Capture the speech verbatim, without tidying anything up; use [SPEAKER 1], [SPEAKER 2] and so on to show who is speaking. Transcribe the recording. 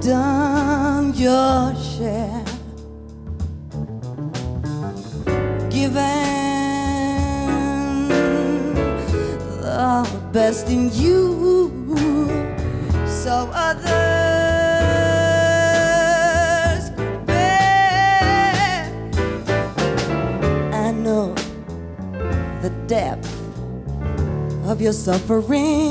[SPEAKER 1] done your share, given the best in you, so others could bear. I know the depth of your suffering.